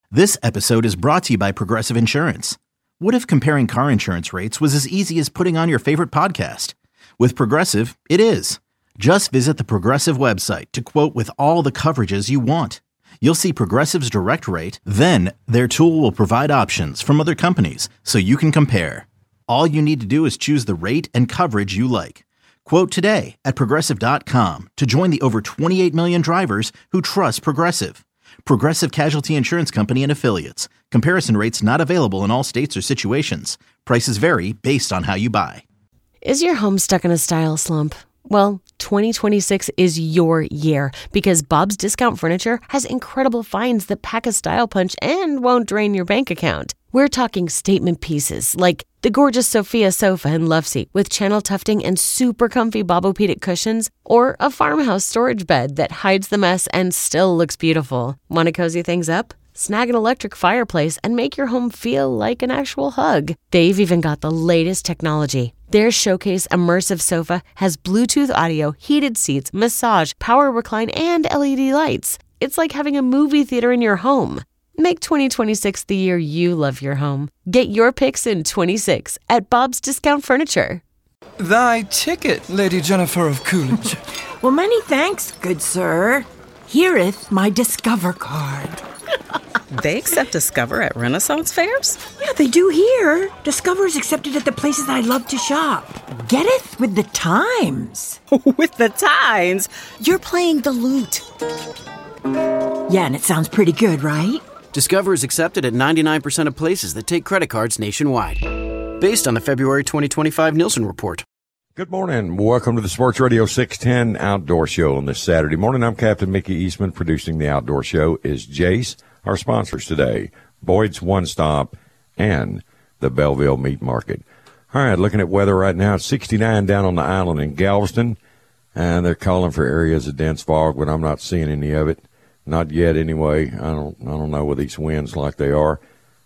This episode is brought to you by Progressive Insurance. What if comparing car insurance rates was as easy as putting on your favorite podcast? With Progressive, it is. Just visit the Progressive website to quote with all the coverages you want. You'll see Progressive's direct rate, then their tool will provide options from other companies so you can compare. All you need to do is choose the rate and coverage you like. Quote today at Progressive.com to join the over 28 million drivers who trust Progressive. Progressive Casualty Insurance Company and Affiliates. Comparison rates not available in all states or situations. Prices vary based on how you buy. Is your home stuck in a style slump? Well, 2026 is your year because Bob's Discount Furniture has incredible finds that pack a style punch and won't drain your bank account. We're talking statement pieces like the gorgeous Sophia sofa and love seat with channel tufting and super comfy Bobopedic cushions, or a farmhouse storage bed that hides the mess and still looks beautiful. Want to cozy things up? Snag an electric fireplace and make your home feel like an actual hug. They've even got the latest technology. Their Showcase Immersive Sofa has Bluetooth audio, heated seats, massage, power recline, and LED lights. It's like having a movie theater in your home. Make 2026 the year you love your home. Get your picks in 26 at Bob's Discount Furniture. Thy ticket, Lady Jennifer of Coolidge. Well, many thanks, good sir. Here'th my Discover card. They accept Discover at Renaissance fairs? Yeah, they do here. Discover is accepted at the places I love to shop. Getteth with the times. With the times? You're playing the lute. Yeah, and it sounds pretty good, right? Discover is accepted at 99% of places that take credit cards nationwide. Based on the February 2025 Nielsen report. Good morning. Welcome to the Sports Radio 610 Outdoor Show on this Saturday morning. I'm Captain Mickey Eastman. Producing the Outdoor Show is Jace. Our sponsors today, Boyd's One Stop and the Belleville Meat Market. All right, looking at weather right now, it's 69 down on the island in Galveston, and they're calling for areas of dense fog, but I'm not seeing any of it. Not yet, anyway. I don't know with these winds like they are.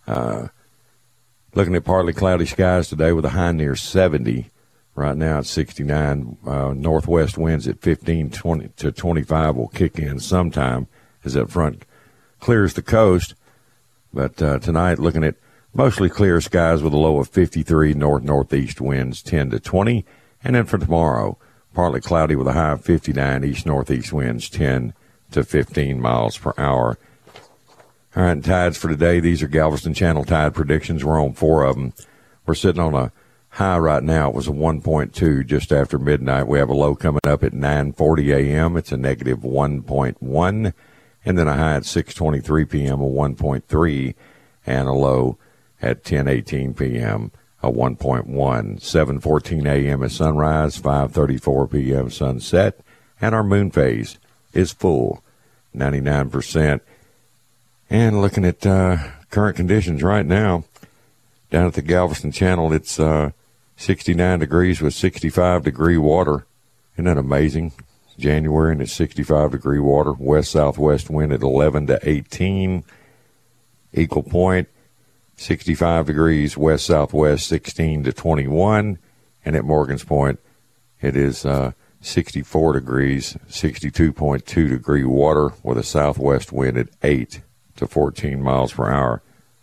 Looking at partly cloudy skies today with a high near 70. Right now it's 69. Northwest winds at 15 to 25 will kick in sometime as that front clears the coast. But tonight, looking at mostly clear skies with a low of 53, northeast winds 10 to 20. And then for tomorrow, partly cloudy with a high of 59, east-northeast winds 10 to 15 miles per hour. All right, and tides for today. These are Galveston Channel tide predictions. We're on 4 of them. We're sitting on a high right now. It was a 1.2 just after midnight. We have a low coming up at 9:40 a.m. It's a negative 1.1. And then a high at 6:23 p.m., a 1.3, and a low at 10:18 p.m., a 1.1. 7:14 a.m. is sunrise, 5:34 p.m. sunset, and our moon phase is full, 99%. And looking at current conditions right now, down at the Galveston Channel, it's 69 degrees with 65-degree water. Isn't that amazing? January, and it's 65-degree water. West-southwest wind at 11 to 18. Eagle Point, 65 degrees, west-southwest, 16 to 21. And at Morgan's Point, it is 64 degrees, 62.2 degree water with a southwest wind at 8 to 14 miles per hour.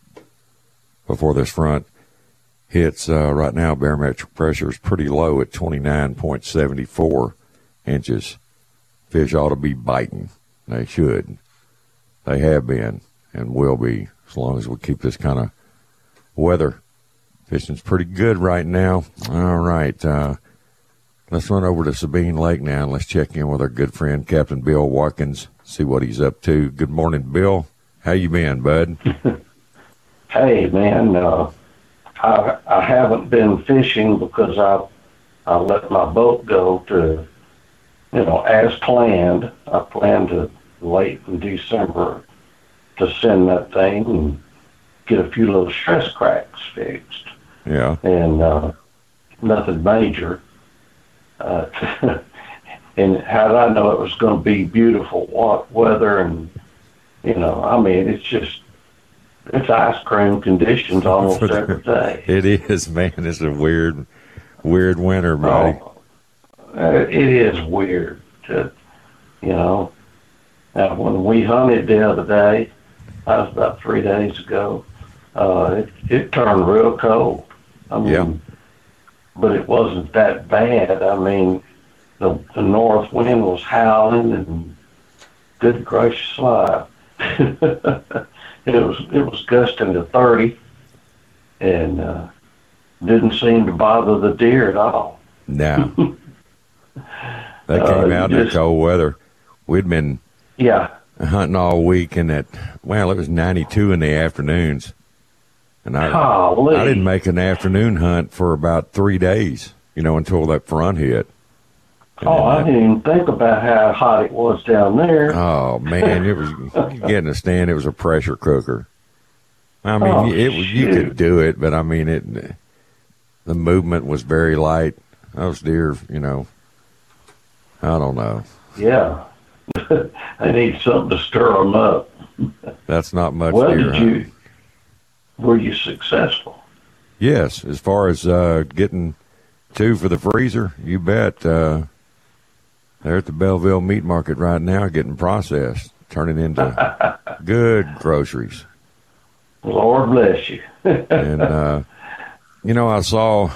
Before this front hits, right now barometric pressure is pretty low at 29.74 inches. Fish ought to be biting. They should. They have been and will be as long as we keep this kind of weather. Fishing's pretty good right now. All right. Let's run over to Sabine Lake now and let's check in with our good friend, Captain Bill Watkins, see what he's up to. Good morning, Bill. How you been, bud? Hey, man. I haven't been fishing because I let my boat go to, as planned. I planned to late in December to send that thing and get a few little stress cracks fixed. Yeah. And nothing major. And how did I know it was going to be beautiful weather? And, it's ice cream conditions almost every day. It is, man. It's a weird winter, buddy. It is weird. Now, when we hunted the other day, That was about 3 days ago. It turned real cold. I mean, but it wasn't that bad. I mean, the north wind was howling, and good gracious alive. it was gusting to 30, and didn't seem to bother the deer at all. No. They came out in that cold weather. We'd been hunting all week, and it was 92 in the afternoons. And I didn't make an afternoon hunt for about 3 days, until that front hit. I didn't even think about how hot it was down there. Oh, man, it was, you get in the stand, it was a pressure cooker. I mean, you could do it, but I mean, the movement was very light. Those deer, I don't know. Yeah. I need something to stir them up. That's not much deer hunting. Were you successful? Yes, as far as getting 2 for the freezer, you bet. They're at the Belleville Meat Market right now getting processed, turning into good groceries. Lord bless you. And, I saw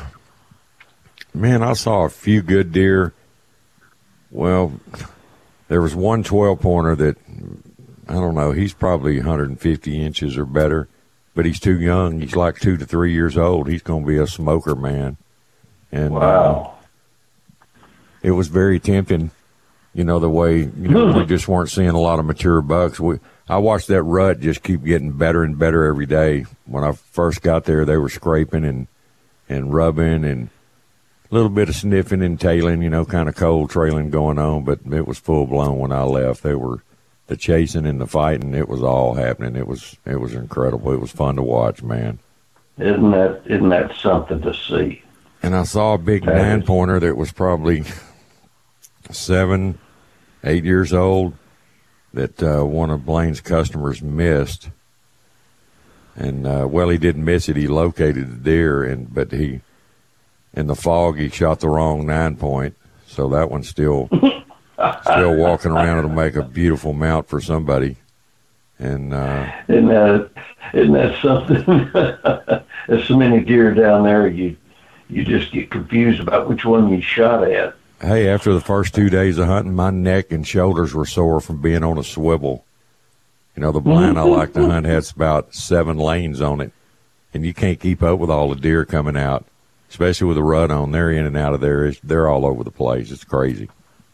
a few good deer. Well, there was one 12-pointer that, I don't know, he's probably 150 inches or better, but he's too young. He's like 2 to 3 years old. He's going to be a smoker, man. And wow. It was very tempting, the way, we just weren't seeing a lot of mature bucks. I watched that rut just keep getting better and better every day. When I first got there, they were scraping and rubbing and a little bit of sniffing and tailing, kind of cold trailing going on, but it was full blown when I left. They were the chasing and the fighting. It was all happening. It was incredible. It was fun to watch, man. Isn't that something to see? And I saw a big 9-pointer that was probably 7, 8 years old that one of Blaine's customers missed. And, he didn't miss it. He located the deer, but in the fog, he shot the wrong 9-point. So that one's still walking around. It'll make a beautiful mount for somebody. And isn't that something? There's so many deer down there, you just get confused about which one you shot at. Hey, after the first 2 days of hunting, my neck and shoulders were sore from being on a swivel. The blind I like to hunt has about 7 lanes on it, and you can't keep up with all the deer coming out, especially with the rut on. They're in and out of there. They're all over the place. It's crazy.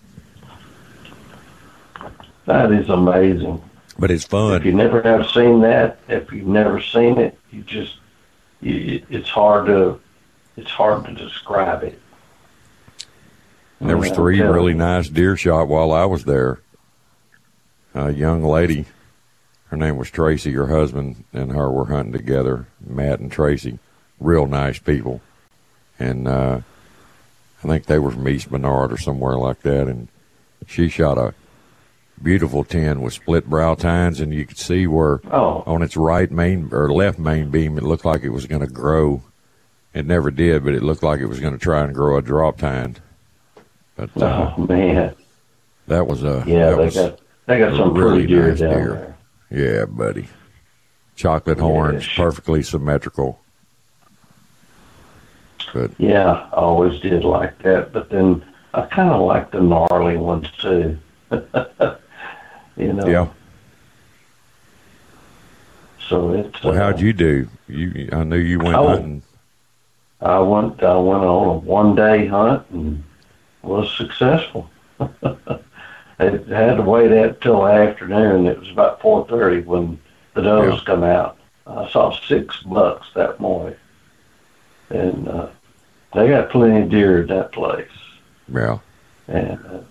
That is amazing. But it's fun. If you never have seen that, if you've never seen it, it's hard to describe it. And there was 3 really nice deer shot while I was there. A young lady, her name was Tracy, her husband and her were hunting together, Matt and Tracy, real nice people. And I think they were from East Bernard or somewhere like that, and she shot a beautiful 10 with split brow tines, and you could see where on its right main or left main beam it looked like it was going to grow. It never did, but it looked like it was going to try and grow a drop tine. But man, that was a they got some really pretty deer nice down deer. there. Yeah, buddy. Chocolate horns, perfectly symmetrical. But yeah, I always did like that. But then I kind of like the gnarly ones too. Yeah. So it's. Well, how'd you do? I knew you went hunting. I went on a 1-day hunt and was successful. I had to wait until the afternoon. It was about 4:30 when the does come out. I saw 6 bucks that morning, and they got plenty of deer in that place. Yeah. And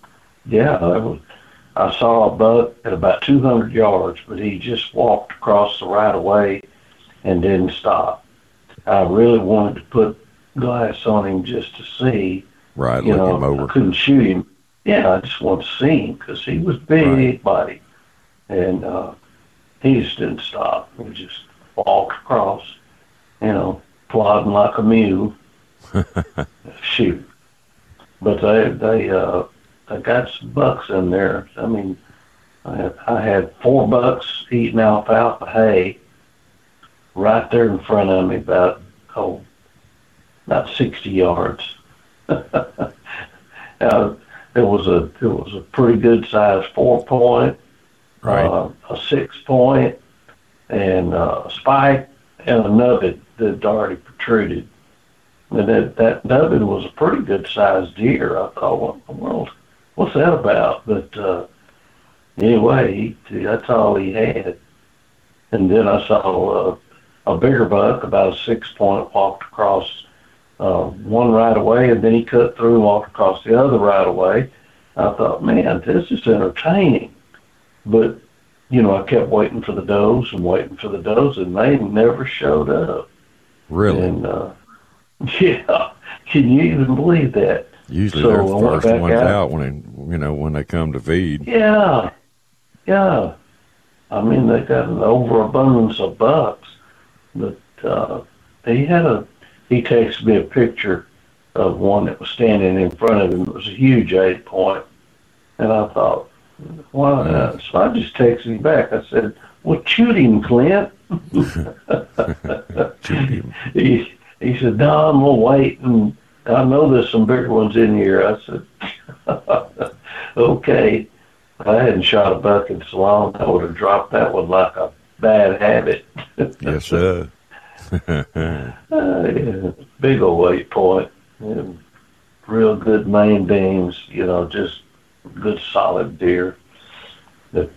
I saw a buck at about 200 yards, but he just walked across the right of way and didn't stop. I really wanted to put glass on him just to see. Right, look him over. I couldn't shoot him. Yeah, I just wanted to see him because he was big body. And he just didn't stop. He just walked across, plodding like a mule. Shoot. But they got some bucks in there. I mean, I had 4 bucks eating alfalfa hay right there in front of me, about 60 yards. It was a pretty good size 4-point, Right. a 6-point, and a spike and a nubbin that already protruded. And that nubbin was a pretty good sized deer. I thought, what in the world? What's that about? But anyway, that's all he had. And then I saw a bigger buck, about a 6-point, walked across one right away, and then he cut through and walked across the other right away. I thought, man, this is entertaining. But, I kept waiting for the does, and they never showed up. Really? And, yeah, can you even believe that? Usually So they're I the went first back ones out. out when they come to feed. Yeah. I mean, they got an overabundance of bucks. But he texted me a picture of one that was standing in front of him. It was a huge 8-point. And I thought, why not? So I just texted him back. I said, well, shoot him, Clint. Shoot him. He said, no, I'm going to wait, and I know there's some bigger ones in here. I said, okay. If I hadn't shot a buck in so long, I would have dropped that one like a bad habit. Yes, sir. Yeah, big old 8-point. And real good main beams, just good solid deer. That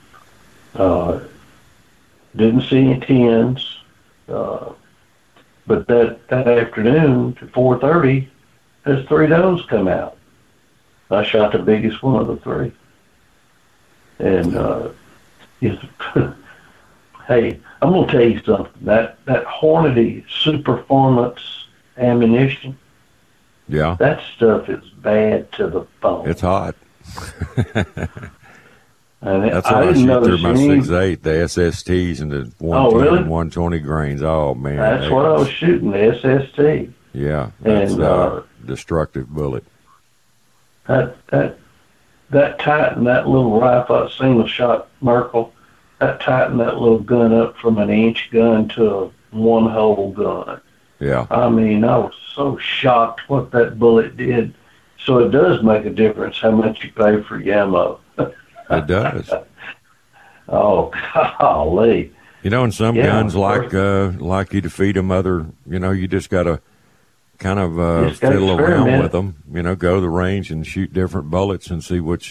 didn't see any 10s. But that afternoon at 4:30, there's 3 does come out. I shot the biggest one of the 3. And hey, I'm gonna tell you something. That Hornady Superformance ammunition, Yeah. that stuff is bad to the bone. It's hot. And That's I what I didn't shoot through notice my any. 6.8, the SSTs, and the 110 really? and 120 grains. Oh, man. That's what I was shooting, the SST. Yeah, that's And, a destructive bullet. That tightened that little rifle, that single shot Merkel, that tightened that little gun up from an inch gun to a 1-hole gun. Yeah. I mean, I was so shocked what that bullet did. So it does make a difference how much you pay for your ammo. It does. Oh, golly. And some Yeah, guns like you to feed them other, you just got to kind of Just gotta fiddle around experiment. with them, go to the range and shoot different bullets and see which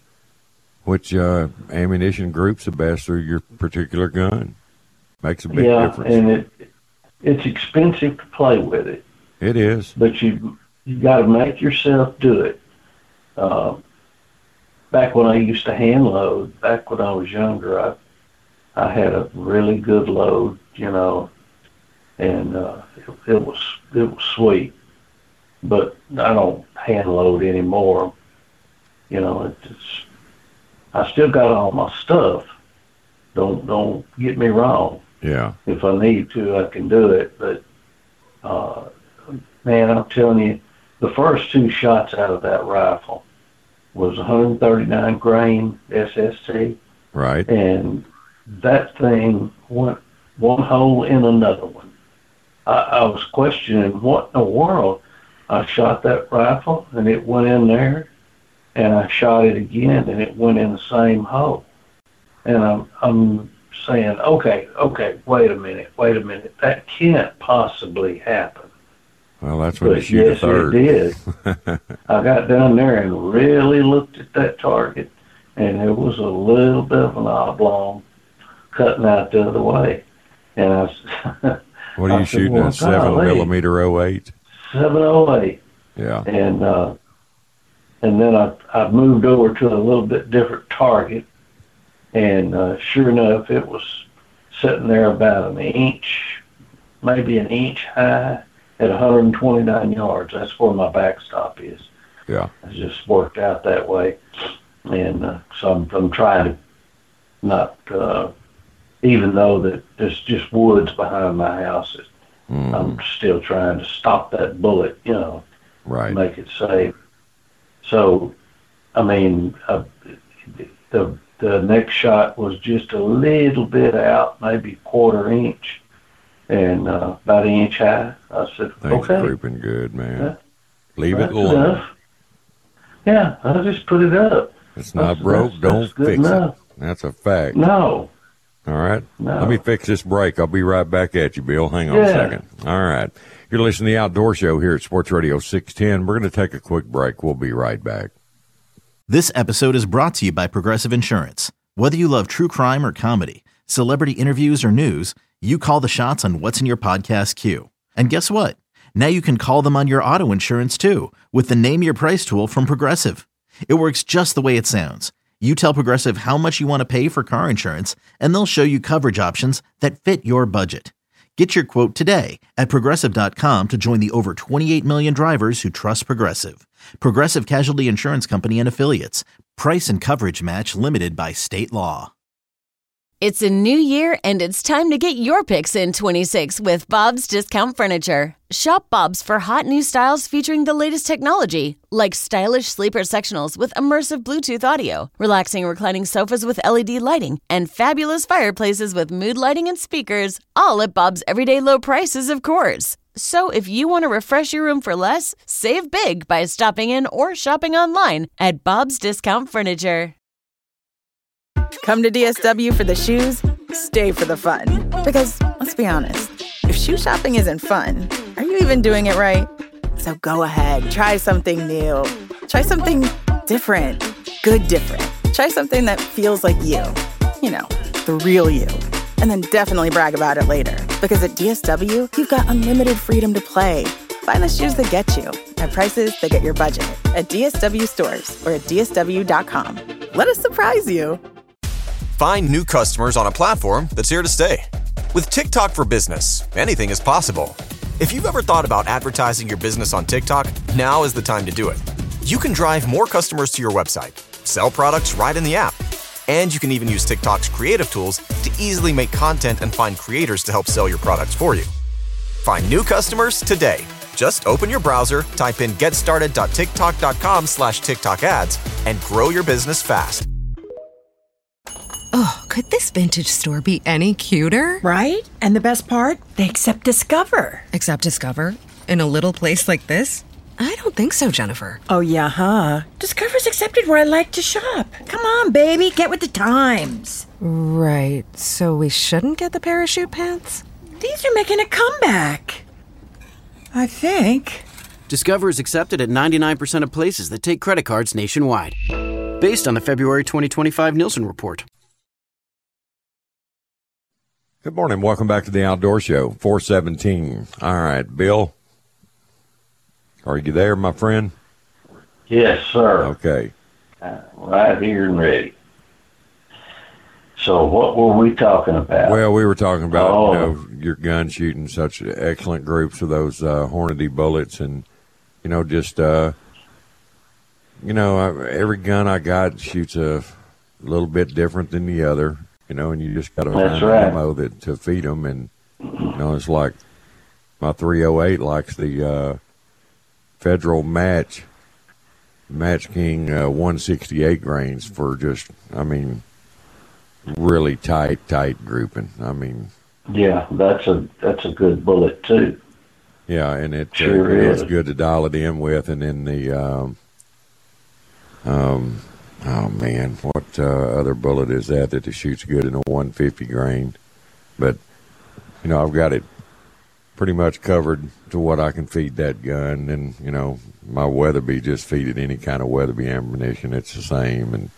ammunition group's the best for your particular gun. Makes a big difference. And it's expensive to play with it, It is. but you got to make yourself do it. Back when I used to hand load, back when I was younger, I had a really good load, and it was sweet. But I don't hand load anymore. I still got all my stuff. Don't get me wrong. Yeah. If I need to, I can do it. But man, I'm telling you, the first 2 shots out of that rifle was 139 grain SST, Right. and that thing went 1 hole in another one. I was questioning what in the world. I shot that rifle, and it went in there, and I shot it again, and it went in the same hole. And I'm saying, okay, wait a minute, that can't possibly happen. Well, that's when you But shoot yes, a third. it did. I got down there and really looked at that target, and it was a little bit of an oblong cutting out the other way. And I What are I you said, shooting, well, a 7mm 08? 708. Yeah. And then I moved over to a little bit different target, and sure enough, it was sitting there about an inch, maybe an inch high at 129 yards. That's where my backstop is. Yeah. It just worked out that way. And so I'm trying to not, even though that there's just woods behind my house, I'm still trying to stop that bullet, Right. make it safe. So, I mean, the the next shot was just a little bit out, maybe a quarter inch, and about an inch high. I said, Things okay. creeping good, man. Yeah. Leave That's it alone. enough. Yeah, I just put it up. It's not broke. Don't that's good fix enough. it. That's a fact. No. All right. No. Let me fix this break. I'll be right back at you, Bill. Hang on a second. All right. You're listening to The Outdoor Show here at Sports Radio 610. We're going to take a quick break. We'll be right back. This episode is brought to you by Progressive Insurance. Whether you love true crime or comedy, celebrity interviews or news, you call the shots on what's in your podcast queue. And guess what? Now you can call them on your auto insurance too with the Name Your Price tool from Progressive. It works just the way it sounds. You tell Progressive how much you want to pay for car insurance, and they'll show you coverage options that fit your budget. Get your quote today at Progressive.com to join the over 28 million drivers who trust Progressive. Progressive Casualty Insurance Company and Affiliates. Price and coverage match limited by state law. It's a new year, and it's time to get your picks in 26 with Bob's Discount Furniture. Shop Bob's for hot new styles featuring the latest technology, like stylish sleeper sectionals with immersive Bluetooth audio, relaxing reclining sofas with LED lighting, and fabulous fireplaces with mood lighting and speakers, all at Bob's everyday low prices, of course. So if you want to refresh your room for less, save big by stopping in or shopping online at Bob's Discount Furniture. Come to DSW for the shoes, stay for the fun. Because, let's be honest, if shoe shopping isn't fun, are you even doing it right? So go ahead, try something new. Try something different. Good different. Try something that feels like you. You know, the real you. And then definitely brag about it later. Because at DSW, you've got unlimited freedom to play. Find the shoes that get you at prices that get your budget at DSW stores or at DSW.com. Let us surprise you. Find new customers on a platform that's here to stay. With TikTok for Business, anything is possible. If you've ever thought about advertising your business on TikTok, now is the time to do it. You can drive more customers to your website, sell products right in the app, and you can even use TikTok's creative tools to easily make content and find creators to help sell your products for you. Find new customers today. Just open your browser, type in getstarted.tiktok.com/TikTok ads, and grow your business fast. Oh, could this vintage store be any cuter? Right? And the best part? They accept Discover. Accept Discover? In a little place like this? I don't think so, Jennifer. Oh, yeah, huh? Discover's accepted where I like to shop. Come on, baby, get with the times. Right, so we shouldn't get the parachute pants? These are making a comeback. I think. Discover is accepted at 99% of places that take credit cards nationwide. Based on the February 2025 Nielsen report. Good morning. Welcome back to the Outdoor Show, 417. All right, Bill. Are you there, my friend? Yes, sir. Okay. Right here and ready. So what were we talking about? Well, we were talking about your gun shooting, such excellent groups of those Hornady bullets, and just every gun I got shoots a little bit different than the other, and you just got to find ammo to feed them, and it's like my 308 likes the Federal Match King 168 grains for just, really tight grouping. Yeah, that's a good bullet too. Yeah, and it's good to dial it in with. And then the what other bullet is that it shoots good in a 150 grain? But I've got it pretty much covered to what I can feed that gun, and my Weatherby, just feed it any kind of Weatherby ammunition, it's the same. And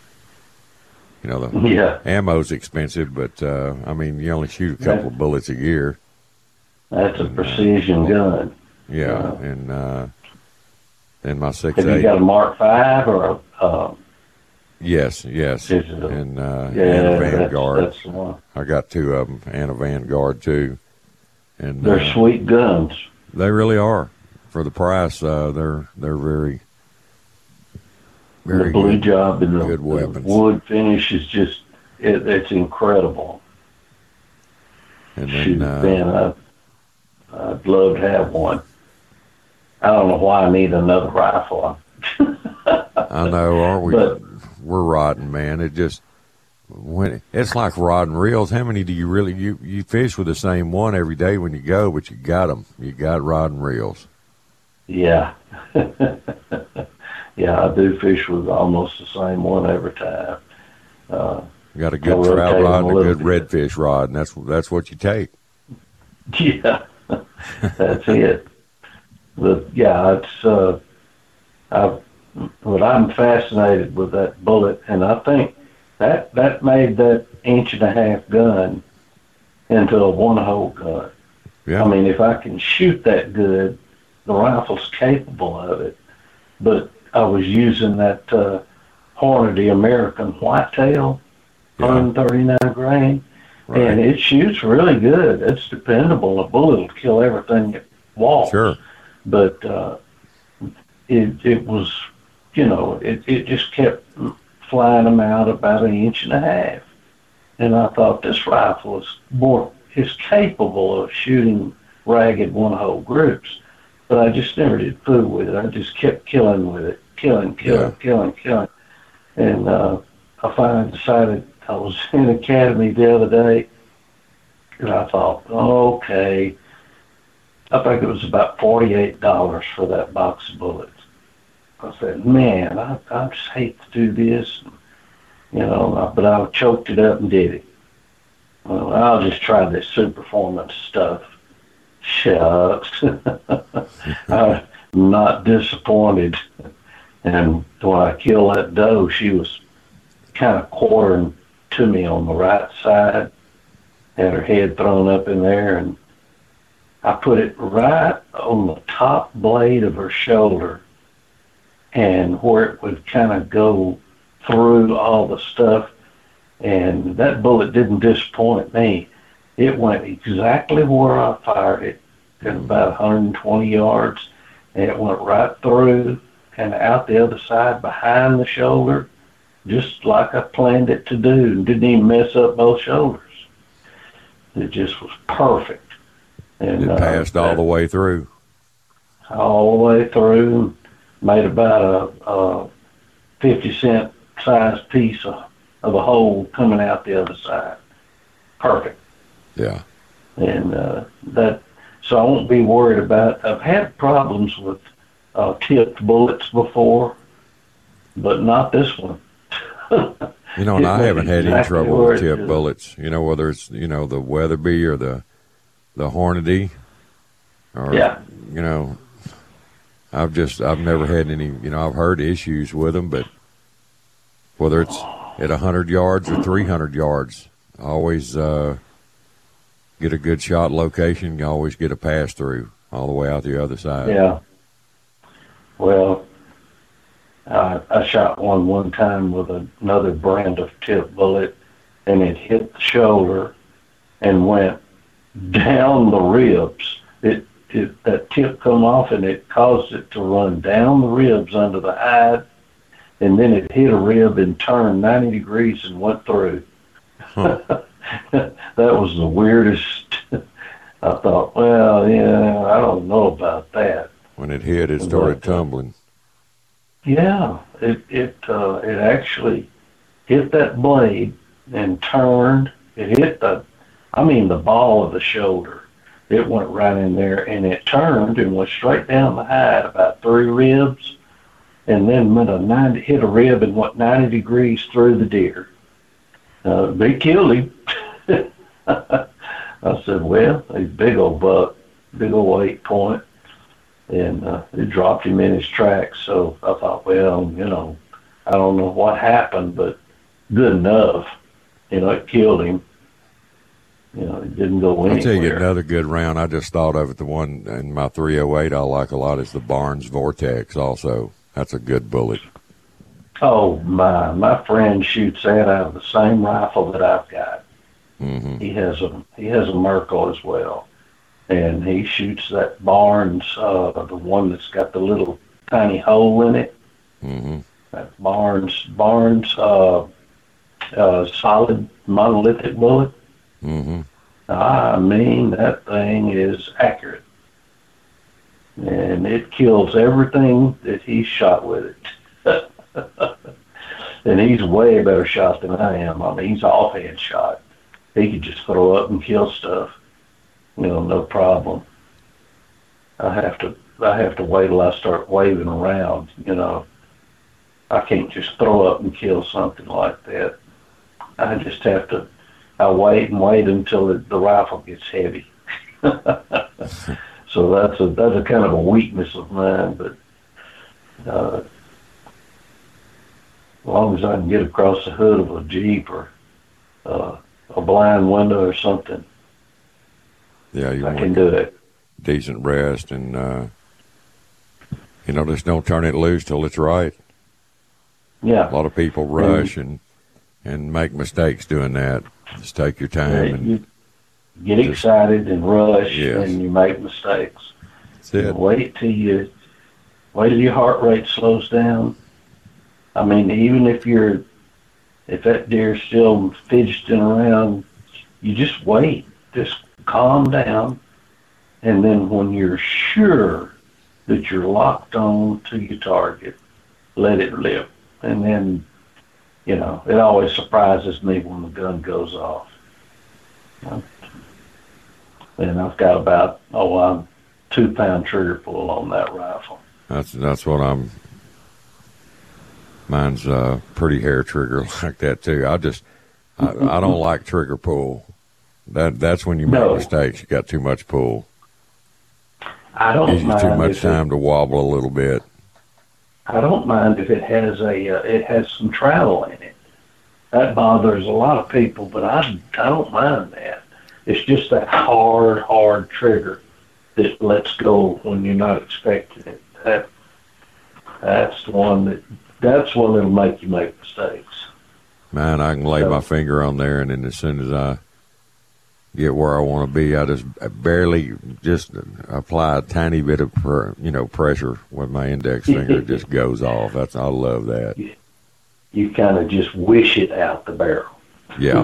the ammo's expensive, but you only shoot a couple of bullets a year. That's a precision gun. Yeah, and then my 6.8. Have you got a Mark V or a? Yes, digital? And a Vanguard. That's the one. I got two of them, and a Vanguard too. And they're sweet guns. They really are. For the price, they're very. The blue job and good weapons. The wood finish is just it's incredible. And then, man, I'd love to have one. I don't know why I need another rifle. I know, aren't we? But, we're rotten, man. It just when it's like rod and reels, how many do you really, you fish with the same one every day when you go, but you got them. You got rod and reels. Yeah. Yeah, I do fish with almost the same one every time. You got a good trout rod and a good redfish rod, and that's what you take. Yeah, that's it. But yeah, it's but I'm fascinated with that bullet, and I think that made that 1.5-inch gun into a one-hole gun. Yeah. I mean, if I can shoot that good, the rifle's capable of it. But I was using that Hornady American Whitetail, 139 grain, right. And it shoots really good. It's dependable. A bullet will kill everything it walks. Sure. But it was, it just kept flying them out about 1.5 inches. And I thought this rifle is capable of shooting ragged one-hole groups. But I just never did fool with it. I just kept killing with it, killing. And I finally decided, I was in Academy the other day, and I thought, okay, I think it was about $48 for that box of bullets. I said, man, I just hate to do this, but I choked it up and did it. Well, I'll just try this Superformance stuff. Shucks. I'm not disappointed. And when I killed that doe, she was kind of quartering to me on the right side, had her head thrown up in there, and I put it right on the top blade of her shoulder, and where it would kind of go through all the stuff. And that bullet didn't disappoint me. It went exactly where I fired it, at about 120 yards, and it went right through and out the other side behind the shoulder, just like I planned it to do, and didn't even mess up both shoulders. It just was perfect. And it passed all the way through. All the way through, made about a 50-cent size piece of a hole coming out the other side. Perfect. Yeah. And so I won't be worried about. I've had problems with tipped bullets before, but not this one. And I haven't had any trouble with tipped bullets. Whether it's the Weatherby or the Hornady, or I've never had any. I've heard issues with them, but whether it's at 100 yards or 300 yards, I always get a good shot location. You always get a pass through all the way out the other side. Yeah. Well, I shot one time with another brand of tip bullet, and it hit the shoulder and went down the ribs. That tip come off, and it caused it to run down the ribs under the hide, and then it hit a rib and turned 90 degrees and went through. Huh. That was the weirdest. I thought, well, yeah, I don't know about that. When it hit, it started tumbling. Yeah, it actually hit that blade and turned. It hit the ball of the shoulder. It went right in there, and it turned and went straight down the hide, about 3 ribs, and then hit a rib and went 90 degrees through the deer. They killed him. I said, well, he's a big old buck, big old 8-point, and it dropped him in his tracks. So I thought, well, I don't know what happened, but good enough. It killed him. It didn't go anywhere. I'll tell you another good round. I just thought of it. The one in my 308 I like a lot is the Barnes Vortex also. That's a good bullet. Oh, my friend shoots that out of the same rifle that I've got. Mm-hmm. He has a Merkel as well, and he shoots that Barnes, the one that's got the little tiny hole in it. Mm-hmm. That Barnes solid monolithic bullet. Mm-hmm. I mean, that thing is accurate, and it kills everything that he shot with it. And he's a way better shot than I am. I mean, he's offhand shot. He could just throw up and kill stuff, no problem. I have to wait till I start waving around, I can't just throw up and kill something like that. I just have to. I wait until the rifle gets heavy. So that's a kind of a weakness of mine. But as long as I can get across the hood of a Jeep or a blind window or something, yeah, I can do it. Decent rest and just don't turn it loose till it's right. Yeah, a lot of people rush and make mistakes doing that. Just take your time and you get excited and rush, yes. And you make mistakes. That's it. Wait till your heart rate slows down. I mean, even if that deer's still fidgeting around, you just wait. Just calm down, and then when you're sure that you're locked on to your target, let it live. And then, it always surprises me when the gun goes off. And I've got about, I'm 2-pound trigger pull on that rifle. That's what mine's pretty hair trigger like that too. I don't like trigger pull. That's when you make mistakes. You got too much pull. I don't Gives you mind too much time to wobble a little bit. I don't mind if it has some travel in it. That bothers a lot of people, but I don't mind that. It's just that hard trigger that lets go when you're not expecting it. That's what it'll make you make mistakes. Man, I can lay my finger on there, and then as soon as I get where I want to be, I barely apply a tiny bit of pressure with my index finger. It just goes off. I love that. You kind of just wish it out the barrel. Yeah.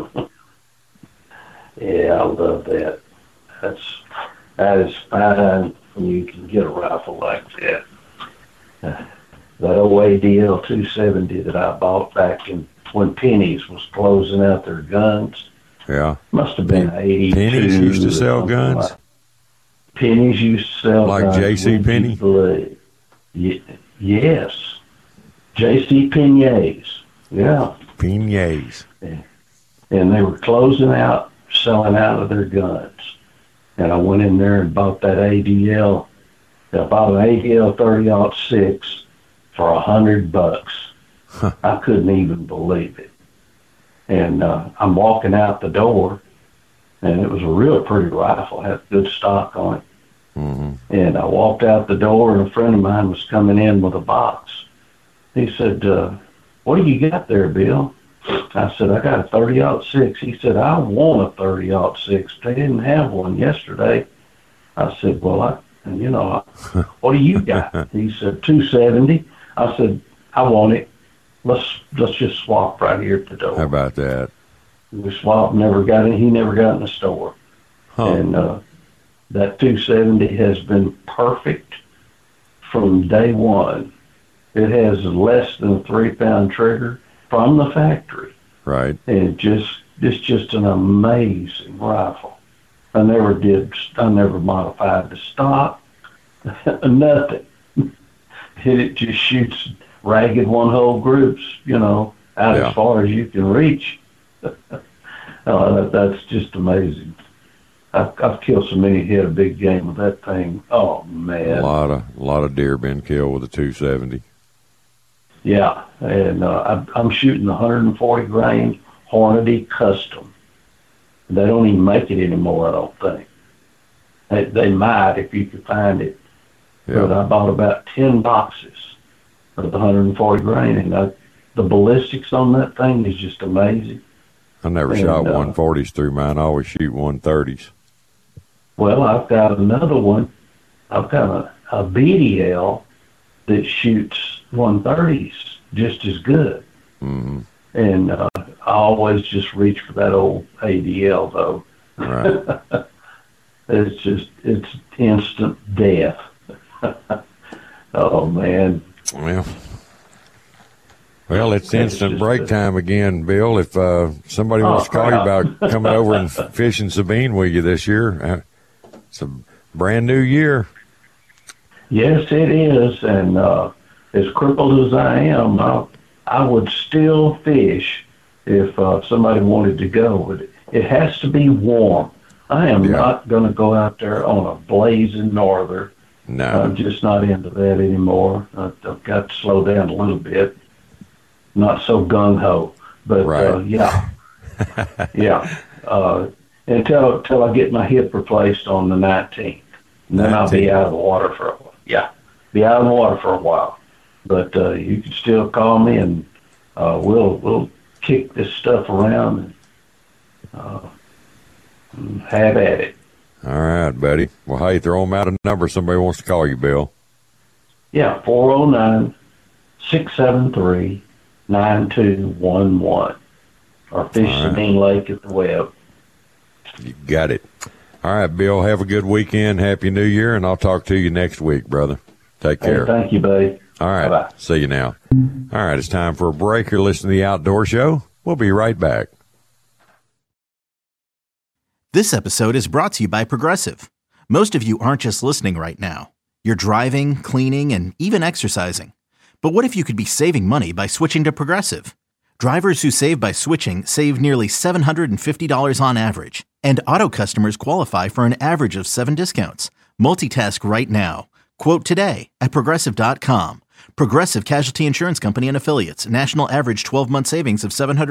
Yeah, I love that. That is fine when you can get a rifle like that. That old ADL 270 that I bought back when Penny's was closing out their guns. Yeah. Must have been 82. Penny's used to sell guns? Penny's used to sell like guns. Like J.C. Penney? Yes. J.C. Penney's. Yeah. Penney's. And they were closing out, selling out of their guns. And I went in there and bought that ADL. I bought an ADL 30-06 for $100. Huh. I couldn't even believe it. And I'm walking out the door, and it was a real pretty rifle, had good stock on it. Mm-hmm. And I walked out the door, and a friend of mine was coming in with a box. He said, what do you got there, Bill? I said, I got a 30-06. He said, I want a 30-06. They didn't have one yesterday. I said, well, what do you got? He said, 270. I said, I want it. Let's just swap right here at the door. How about that? We swapped, never got it. He never got in the store. Huh. And that 270 has been perfect from day one. It has less than a 3-pound trigger from the factory. Right. And it's just an amazing rifle. I never modified the stock. Nothing. It just shoots ragged one-hole groups, out as far as you can reach. That's just amazing. I've killed so many head of big game with that thing. Oh man, a lot of deer been killed with a 270. Yeah, and I'm shooting 140 grain Hornady Custom. They don't even make it anymore, I don't think. They might if you could find it. Yeah. But I bought about 10 boxes of the 140 grain, and the ballistics on that thing is just amazing. I never shot 140s through mine. I always shoot 130s. Well, I've got another one. I've got a BDL that shoots 130s just as good. Mm-hmm. And I always just reach for that old ADL, though. Right. It's instant death. Oh, man. Well, Well, it's instant break time again, Bill. If somebody wants to call you about coming over and fishing Sabine with you this year, it's a brand new year. Yes, it is. And as crippled as I am, I would still fish if somebody wanted to go. But it has to be warm. I am not going to go out there on a blazing norther. No. I'm just not into that anymore. I've got to slow down a little bit. Not so gung-ho. But, yeah. Until I get my hip replaced on the 19th. And then I'll be out of the water for a while. Yeah, be out of the water for a while. But you can still call me, and we'll kick this stuff around and have at it. All right, buddy. Well, hey, throw them out a number. Somebody wants to call you, Bill. Yeah, 409-673-9211. Or Fish Sabine Lake at the web. You got it. All right, Bill, have a good weekend. Happy New Year, and I'll talk to you next week, brother. Take care. Thank you, buddy. All right. Bye-bye. See you now. All right, it's time for a break. You're listening to The Outdoor Show. We'll be right back. This episode is brought to you by Progressive. Most of you aren't just listening right now. You're driving, cleaning, and even exercising. But what if you could be saving money by switching to Progressive? Drivers who save by switching save nearly $750 on average. And auto customers qualify for an average of 7 discounts. Multitask right now. Quote today at Progressive.com. Progressive Casualty Insurance Company and Affiliates. National average 12-month savings of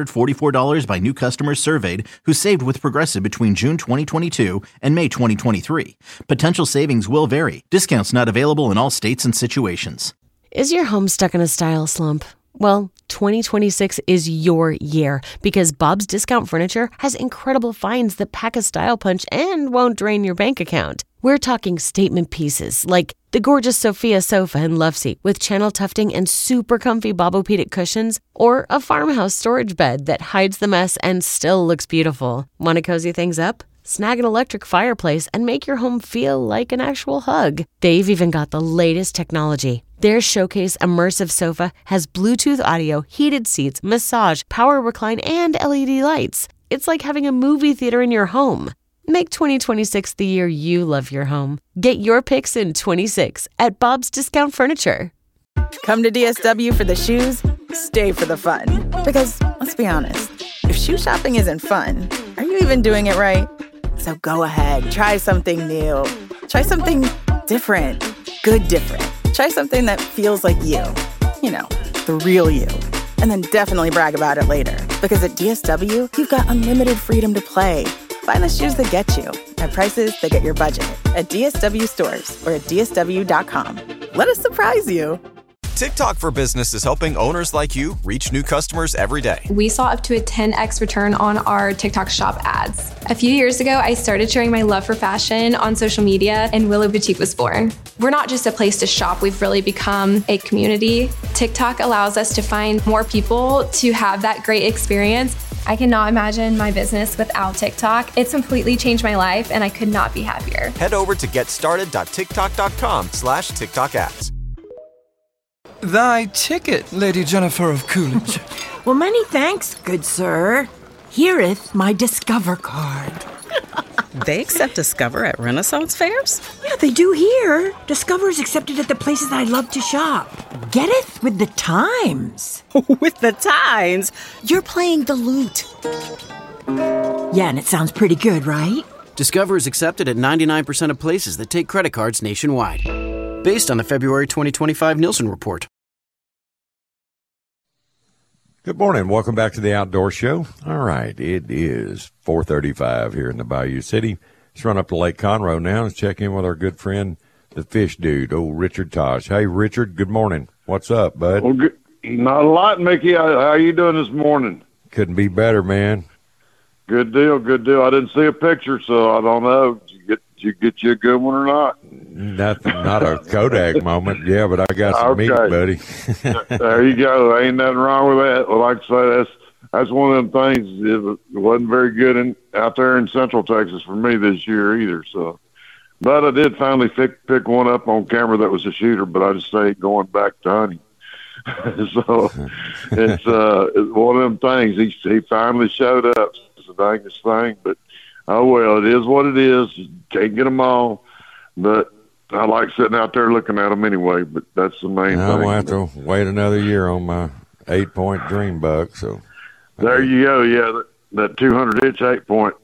$744 by new customers surveyed who saved with Progressive between June 2022 and May 2023. Potential savings will vary. Discounts not available in all states and situations. Is your home stuck in a style slump? Well, 2026 is your year because Bob's Discount Furniture has incredible finds that pack a style punch and won't drain your bank account. We're talking statement pieces like the gorgeous Sophia sofa and love seat with channel tufting and super comfy Bobopedic cushions, or a farmhouse storage bed that hides the mess and still looks beautiful. Want to cozy things up? Snag an electric fireplace and make your home feel like an actual hug. They've even got the latest technology. Their Showcase Immersive Sofa has Bluetooth audio, heated seats, massage, power recline, and LED lights. It's like having a movie theater in your home. Make 2026 the year you love your home. Get your picks in 26 at Bob's Discount Furniture. Come to DSW for the shoes, stay for the fun. Because, let's be honest, if shoe shopping isn't fun, are you even doing it right? So go ahead, try something new. Try something different. Good different. Try something that feels like you. You know, the real you. And then definitely brag about it later. Because at DSW, you've got unlimited freedom to play. Find the shoes that get you at prices that get your budget at DSW stores or at DSW.com. Let us surprise you. TikTok for Business is helping owners like you reach new customers every day. We saw up to a 10x return on our TikTok shop ads. A few years ago, I started sharing my love for fashion on social media, and Willow Boutique was born. We're not just a place to shop, we've really become a community. TikTok allows us to find more people to have that great experience. I cannot imagine my business without TikTok. It's completely changed my life, and I could not be happier. Head over to getstarted.tiktok.com/TikTok ads. Thy ticket, Lady Jennifer of Coolidge. Well, many thanks, good sir. Here'th my Discover card. They accept Discover at Renaissance fairs? Yeah, they do here. Discover is accepted at the places I love to shop. Getteth with the times. With the times? You're playing the lute. Yeah, and it sounds pretty good, right? Discover is accepted at 99% of places that take credit cards nationwide. Based on the February 2025 Nielsen report. Good morning. Welcome back to the Outdoor Show. All right. It is 4:35 here in the Bayou City. Let's run up to Lake Conroe now and check in with our good friend, the fish dude, old Richard Tosh. Hey, Richard, good morning. What's up, bud? Well, not a lot, Mickey. How you doing this morning? Couldn't be better, man. Good deal, good deal. I didn't see a picture, so I don't know. Did you get you a good one or not? Nothing, not a Kodak moment. Yeah, but I got some meat, buddy. There you go. Ain't nothing wrong with that. Well, like I say, that's one of them things. It wasn't very good out there in Central Texas for me this year either. So, but I did finally pick one up on camera that was a shooter. But I just say going back to hunting. So it's one of them things. He finally showed up. It's the dangest thing, but oh well, it is what it is. You can't get them all, but I like sitting out there looking at them anyway. But that's the main thing. I'm gonna have to wait another year on my 8-point dream buck. So there you go. Yeah, that 200-inch 8-point.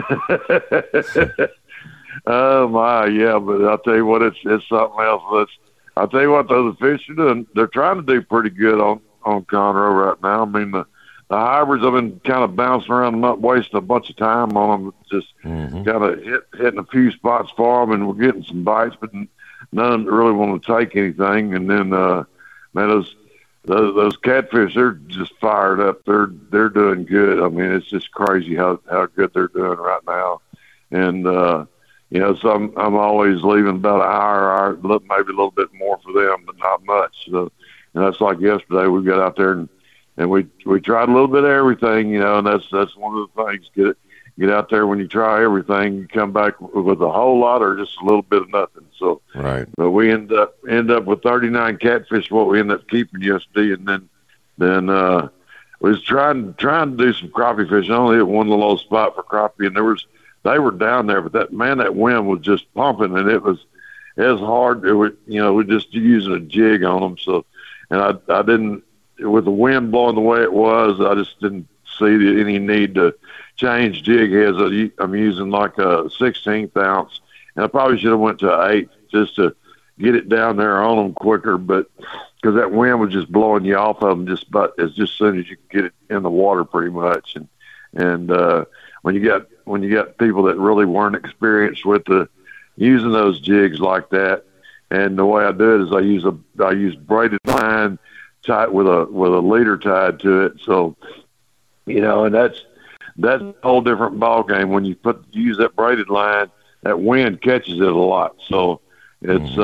Oh my, yeah. But I'll tell you what, it's something else. I'll tell you what, though, the fish are doing. They're trying to do pretty good on Conroe right now. I mean, the hybrids have been kind of bouncing around, not wasting a bunch of time on them, just kind of hitting a few spots for them, and we're getting some bites, but none really want to take anything. And then, man, those catfish, they're just fired up. They're doing good. I mean, it's just crazy how good they're doing right now. And you know, so I'm always leaving about an hour, maybe a little bit more for them, but not much. So, and that's like yesterday. We got out there and we tried a little bit of everything, you know, and that's one of the things. Get out there when you try everything, you come back with a whole lot or just a little bit of nothing. So, right. But we end up with 39 catfish. What we ended up keeping yesterday, and then we was trying to do some crappie fishing. I only hit one little old spot for crappie, and they were down there, but that wind was just pumping, and it was hard. We're just using a jig on them. So, and I didn't, with the wind blowing the way it was, I just didn't see any need to change jig heads. I'm using like a 16th ounce, and I probably should have went to an 8th just to get it down there on them quicker. But because that wind was just blowing you off of them just soon as you could get it in the water, pretty much. And when you got people that really weren't experienced with using those jigs like that, and the way I do it is I use braided line tied with a leader tied to it. So, you know, and that's a whole different ball game. When you use that braided line, that wind catches it a lot. So it's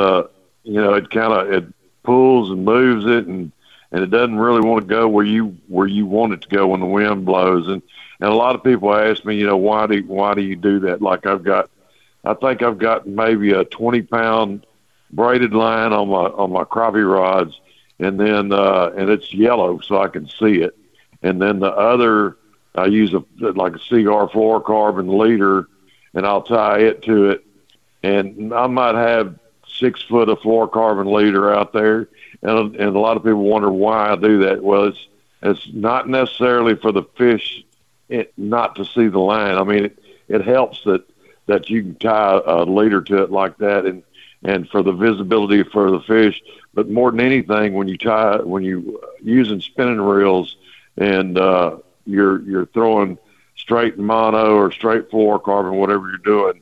it pulls and moves it, and it doesn't really want to go where you want it to go when the wind blows. And a lot of people ask me, you know, why do you do that? Like I think I've got maybe a 20-pound braided line on my crappie rods, and then and it's yellow so I can see it. And then the other, I use like a cigar fluorocarbon leader, and I'll tie it to it. And I might have 6 foot of fluorocarbon leader out there, and a lot of people wonder why I do that. Well, it's not necessarily for the fish not to see the line. I mean, it helps that you can tie a leader to it like that, and for the visibility for the fish. But more than anything, when you using spinning reels and you're throwing straight mono or straight fluorocarbon, whatever you're doing,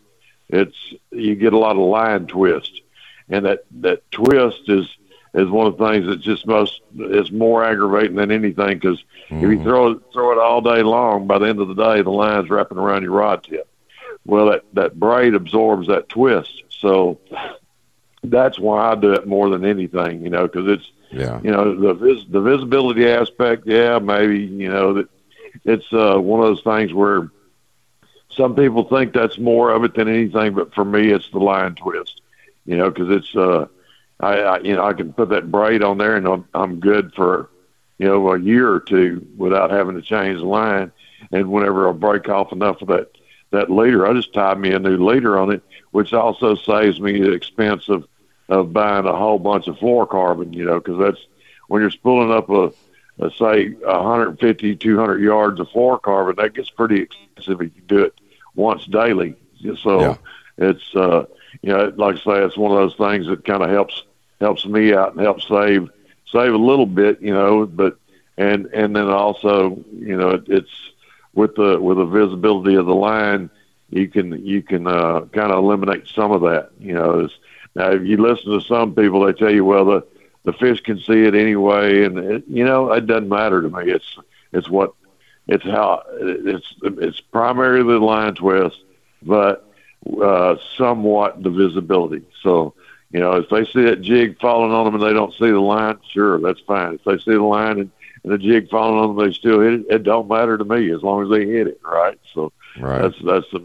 you get a lot of line twist, and that twist is one of the things that's just it's more aggravating than anything, because if you throw it all day long, by the end of the day, the line's wrapping around your rod tip. Well, that braid absorbs that twist. So that's why I do it more than anything, you know, because it's, you know, the visibility aspect, maybe, you know, that it's one of those things where some people think that's more of it than anything, but for me, it's the line twist, you know, because it's, I can put that braid on there and I'm good for, you know, a year or two without having to change the line. And whenever I break off enough of that leader, I just tie me a new leader on it, which also saves me the expense of buying a whole bunch of fluorocarbon, you know, because that's when you're spooling up say 150, 200 yards of fluorocarbon, that gets pretty expensive if you do it once daily. So it's, you know, like I say, it's one of those things that kind of helps me out and helps save a little bit, you know, but, and then also, you know, it's with the visibility of the line, you can kind of eliminate some of that, you know. Now, if you listen to some people, they tell you, well, the fish can see it anyway, and you know, it doesn't matter to me. It's primarily the line twist, but somewhat the visibility. So, you know, if they see that jig falling on them and they don't see the line, sure, that's fine. If they see the line and the jig falling on them, they still hit it. It don't matter to me as long as they hit it, right? So that's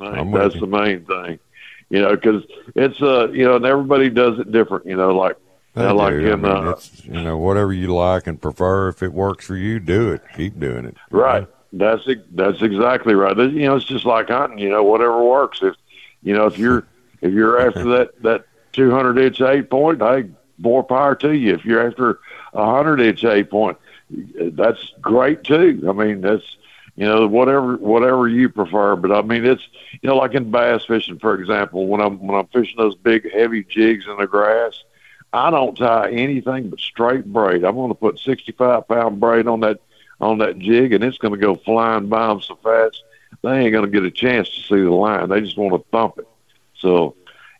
the main thing, you know, because it's you know, and everybody does it different. You know, like I mean, it's, whatever you like and prefer. If it works for you, do it. Keep doing it. Right. That's exactly right. It's just like hunting. Whatever works. If you're after that 200-inch 8-point, hey, more power to you. If you're after a 100-inch 8-point, that's great too. I mean, that's whatever you prefer. But I mean, it's like in bass fishing, for example, when I'm fishing those big heavy jigs in the grass, I don't tie anything but straight braid. I'm going to put 65-pound braid on that jig, and it's going to go flying by them so fast they ain't going to get a chance to see the line. They just want to thump it. So,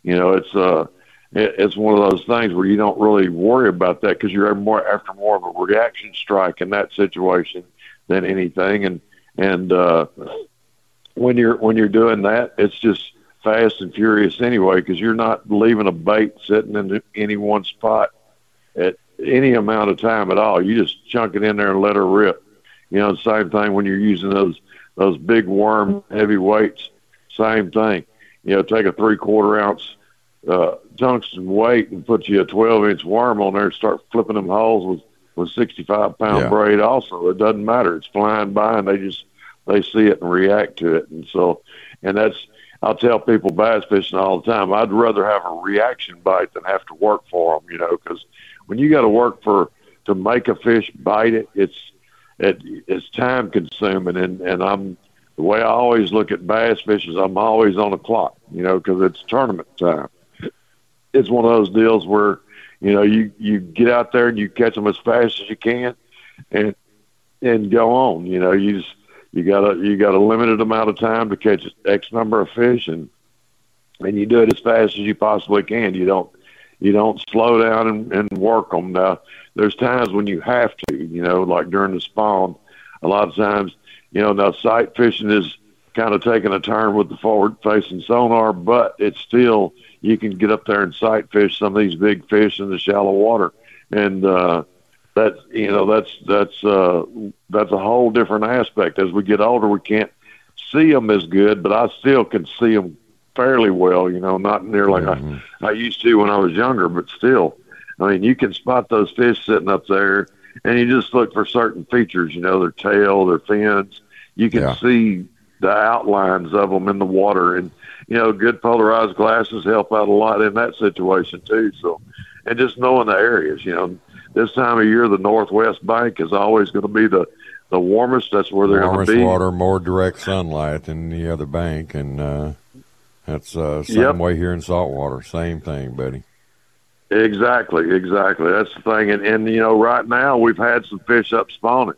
it's one of those things where you don't really worry about that because you're after more of a reaction strike in that situation than anything. And when you're doing that, it's just fast and furious anyway, because you're not leaving a bait sitting in any one spot at any amount of time at all. You just chunk it in there and let her rip. The same thing when you're using those big worm heavy weights. Same thing. Take a 3/4 ounce tungsten weight and put you a 12-inch worm on there and start flipping them holes with 65-pound braid. Also, it doesn't matter. It's flying by and they see it and react to it. And I'll tell people bass fishing all the time, I'd rather have a reaction bite than have to work for them, because when you got to work to make a fish bite it, it's time consuming. And the way I always look at bass fishing is I'm always on the clock, because it's tournament time. It's one of those deals where, you get out there and you catch them as fast as you can and go on. You got a limited amount of time to catch X number of fish, and you do it as fast as you possibly can. You don't slow down and work them. Now, there's times when you have to, like during the spawn. A lot of times, now sight fishing is kind of taking a turn with the forward-facing sonar, but it's still, you can get up there and sight fish some of these big fish in the shallow water, and that's a whole different aspect. As we get older, we can't see them as good, but I still can see them fairly well, not near like I used to when I was younger, but still, I mean, you can spot those fish sitting up there, and you just look for certain features, their tail, their fins. You can see the outlines of them in the water, and, good polarized glasses help out a lot in that situation too. So, and just knowing the areas, this time of year, the northwest bank is always going to be the warmest. That's where they're going to be. Warmest water, more direct sunlight than the other bank, and that's same way here in saltwater. Same thing, buddy. Exactly. That's the thing. And right now we've had some fish up spawning.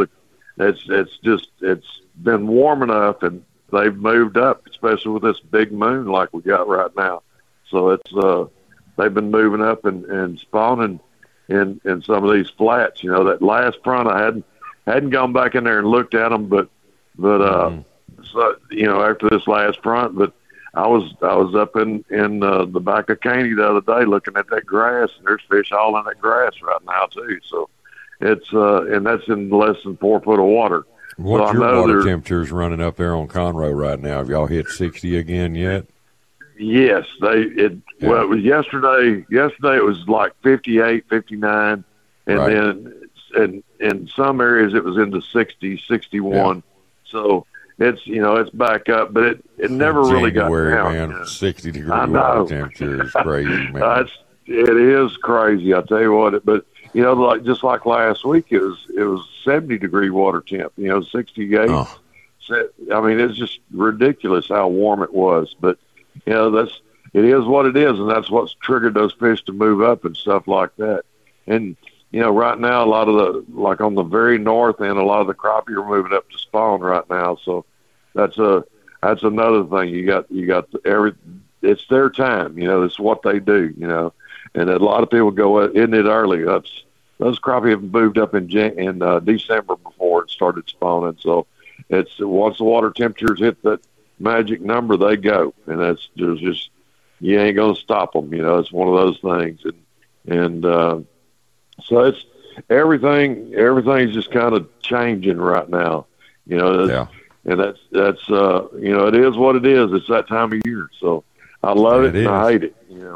It's been warm enough, and they've moved up, especially with this big moon like we got right now. So it's they've been moving up and spawning in some of these flats. That last front I hadn't gone back in there and looked at them, but so after this last front, but I was up in the back of Caney the other day looking at that grass, and there's fish all in that grass right now too. So it's and that's in less than 4 foot of water. What's your water temperatures running up there on Conroe right now? Have y'all hit 60 again yet? Yes, well, it was yesterday. Yesterday it was like 58, 59, and then in some areas it was into 60, 61. Yeah. So it's back up, but it never really got down. Man, 60-degree water temperature is crazy, man. It is crazy. I tell you what, but just like last week, it was 70-degree water temp. 68. Oh. I mean, it's just ridiculous how warm it was. But it is what it is, and that's what's triggered those fish to move up and stuff like that. And right now, a lot of like on the very north end, a lot of the crappie are moving up to spawn right now. So that's another thing. You got it's their time. It's what they do. And a lot of people go in it early. Those crappie have moved up in December before it started spawning. So it's once the water temperatures hit that magic number, they go, and there's just you ain't gonna stop them. It's one of those things, and so it's everything's just kind of changing right now. And that's it is what it is. It's that time of year, so I love it and I hate it.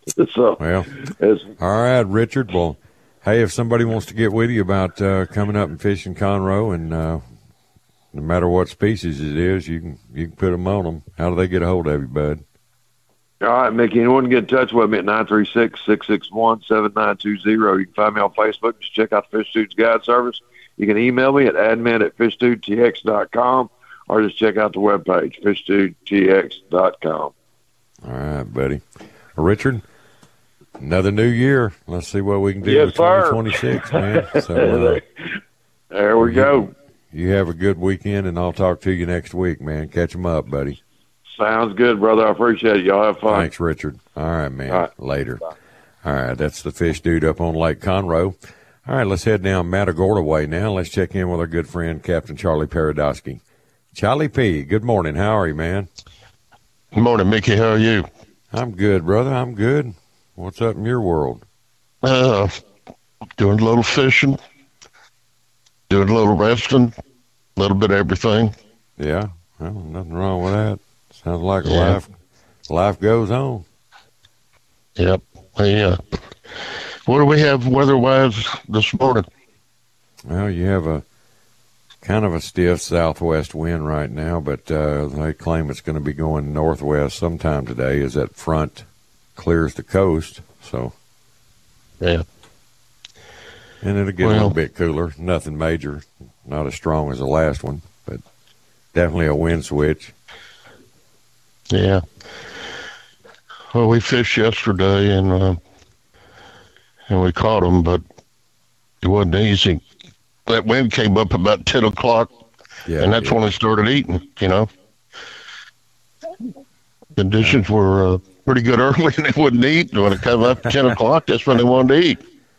So, well, all right, Richard. Well, hey, if somebody wants to get with you about coming up and fishing Conroe, and no matter what species it is, you can put them on them. How do they get a hold of you, bud? All right, Mickey, anyone can get in touch with me at 936-661-7920. You can find me on Facebook. Just check out the Fish Dudes Guide Service. You can email me at admin@fishdudetx.com or just check out the webpage, fishdudetx.com. All right, buddy. Well, Richard, another new year. Let's see what we can do with 2026, man. So, there we go. You have a good weekend, and I'll talk to you next week, man. Catch them up, buddy. Sounds good, brother. I appreciate it. Y'all have fun. Thanks, Richard. All right, man. All right. Later. Bye. All right, that's the Fish Dude up on Lake Conroe. All right, let's head down Matagorda way now. Let's check in with our good friend, Captain Charlie Paradosky. Charlie P., good morning. How are you, man? Good morning, Mickey. How are you? I'm good, brother. I'm good. What's up in your world? Doing a little fishing, doing a little resting, a little bit of everything. Yeah, well, nothing wrong with that. Sounds like life goes on. Yep. Yeah. What do we have weather-wise this morning? Well, you have a kind of a stiff southwest wind right now, but they claim it's going to be going northwest sometime today as that front clears the coast. So, yeah. And it'll get a little bit cooler. Nothing major. Not as strong as the last one, but definitely a wind switch. Yeah. Well, we fished yesterday and we caught them, but it wasn't easy. That wind came up about 10 o'clock, and that's when they started eating, you know. Conditions were pretty good early, and they wouldn't eat. When it came up 10 o'clock, that's when they wanted to eat.